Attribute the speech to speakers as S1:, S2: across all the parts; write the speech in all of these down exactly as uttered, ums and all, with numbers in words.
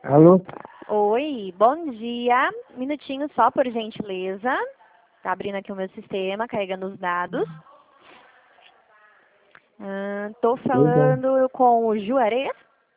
S1: Alô?
S2: Oi, bom dia. Minutinho só, por gentileza. Tá abrindo aqui o meu sistema, carregando os dados. Ah, tô
S1: Legal.
S2: falando com o Juarez.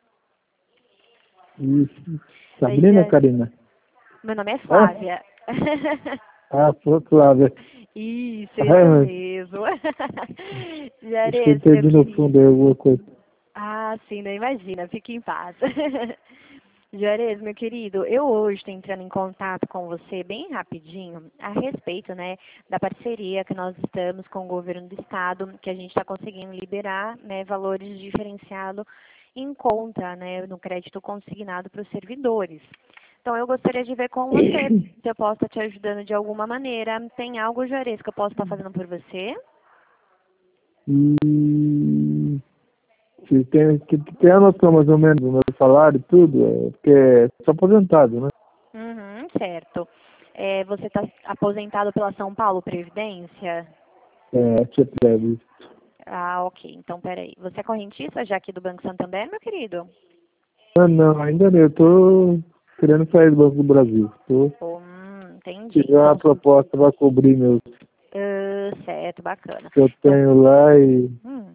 S1: Isso.
S2: Oi,
S1: Sabrina,
S2: Juarez.
S1: Karina?
S2: Meu nome é
S1: Ah,
S2: Flávia.
S1: ah, pô, Flávia.
S2: Isso, isso
S1: Ah,
S2: mesmo.
S1: acho que eu
S2: Juarez, meu
S1: perdi no fundo aí
S2: querido.
S1: alguma coisa.
S2: Ah, sim, não imagina, fique em paz. Juarez, meu querido, eu hoje estou entrando em contato com você bem rapidinho a respeito, né, da parceria que nós estamos com o governo do estado, que a gente está conseguindo liberar, né, valores diferenciados em conta, né, no crédito consignado para os servidores. Então, eu gostaria de ver com você se eu posso estar te ajudando de alguma maneira. Tem algo, Juarez, que eu posso estar fazendo por você?
S1: E você tem, que tem a noção mais ou menos do meu salário e tudo? É, porque é só aposentado, né?
S2: Uhum, certo. É, você está aposentado pela São Paulo Previdência?
S1: É, tinha prévio.
S2: Ah, ok. Então, peraí. Você é correntista já aqui do Banco Santander, meu querido?
S1: Ah, não, ainda não. Eu tô querendo sair do Banco do Brasil. Tô,
S2: Hum,
S1: se
S2: entendi.
S1: tiver uma
S2: Então,
S1: proposta para cobrir meus
S2: ah, certo, bacana.
S1: que eu
S2: Então,
S1: tenho lá e,
S2: hum,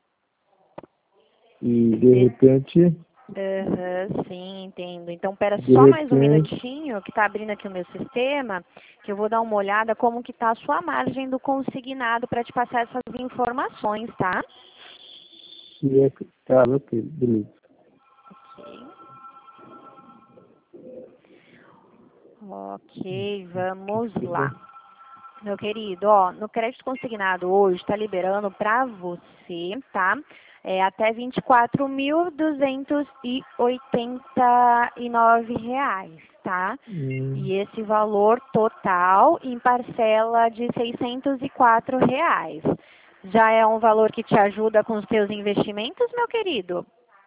S1: e de
S2: de-
S1: repente,
S2: aham, sim, entendo. Então, pera
S1: de
S2: só mais um
S1: repente,
S2: minutinho que está abrindo aqui o meu sistema, que eu vou dar uma olhada como que está a sua margem do consignado para te passar essas informações, tá?
S1: se é, tá, ok, beleza.
S2: Ok. Ok, vamos lá. Meu querido, ó, no crédito consignado hoje está liberando para você, tá? É, até vinte e quatro mil duzentos e oitenta e nove reais, tá?
S1: Hum,
S2: E esse valor total em parcela de seiscentos e quatro reais. Já é um valor que te ajuda com os teus investimentos, meu querido?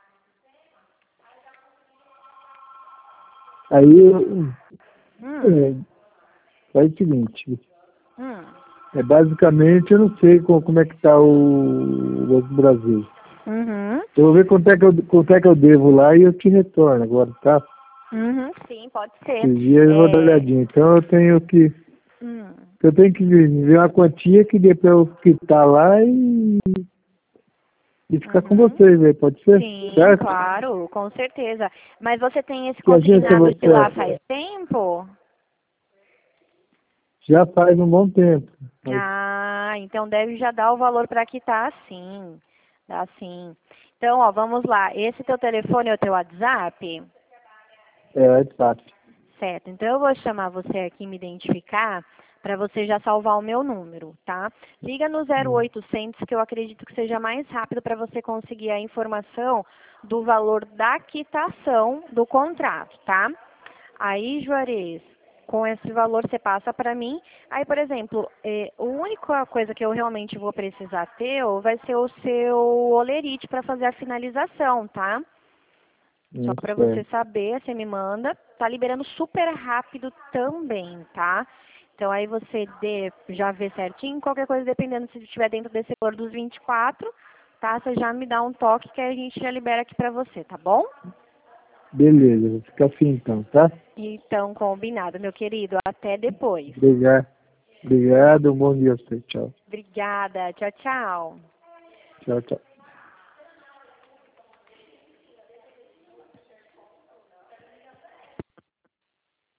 S1: aí, eu-
S2: Hum,
S1: é, faz o seguinte,
S2: hum,
S1: é, basicamente, eu não sei como, como é que tá o, o Banco do Brasil.
S2: uhum,
S1: Eu vou ver quanto é, que eu, quanto é que eu devo lá e eu te retorno agora, tá?
S2: uhum, sim, pode ser.
S1: Esses dias eu vou dar uma
S2: É,
S1: olhadinha. Então eu tenho que,
S2: hum.
S1: eu tenho que ver ver uma quantia que dê pra eu quitar lá e, e ficar com
S2: Uhum.
S1: vocês aí, pode ser?
S2: Sim,
S1: Certo?
S2: claro, com certeza. Mas você tem esse
S1: Que agência
S2: consignado
S1: você
S2: de lá
S1: é?
S2: faz tempo?
S1: Já faz um bom tempo. Mas,
S2: Ah, então deve já dar o valor para quitar, sim. Dá sim. Então, ó, vamos lá. Esse teu telefone é o teu WhatsApp?
S1: é, é fácil.
S2: Certo. Então eu vou chamar você aqui, me identificar, para você já salvar o meu número, tá? Liga no zero
S1: Hum,
S2: oitocentos, que eu acredito que seja mais rápido para você conseguir a informação do valor da quitação do contrato, tá? Aí, Juarez, com esse valor você passa para mim. Aí, por exemplo, eh, a única coisa que eu realmente vou precisar ter vai ser o seu olerite para fazer a finalização, tá? Só
S1: hum,
S2: para você
S1: certo.
S2: saber, você me manda. Tá liberando super rápido também, tá? Então aí você dê, já vê certinho. Qualquer coisa, dependendo se estiver dentro desse valor dos vinte e quatro, tá? Você já me dá um toque que a gente já libera aqui pra você, tá bom?
S1: Beleza, vou ficar assim então, tá?
S2: Então, combinado, meu querido. Até depois.
S1: Obrigado. Obrigado, um bom dia a você. Tchau.
S2: Obrigada. Tchau, tchau.
S1: Tchau, tchau.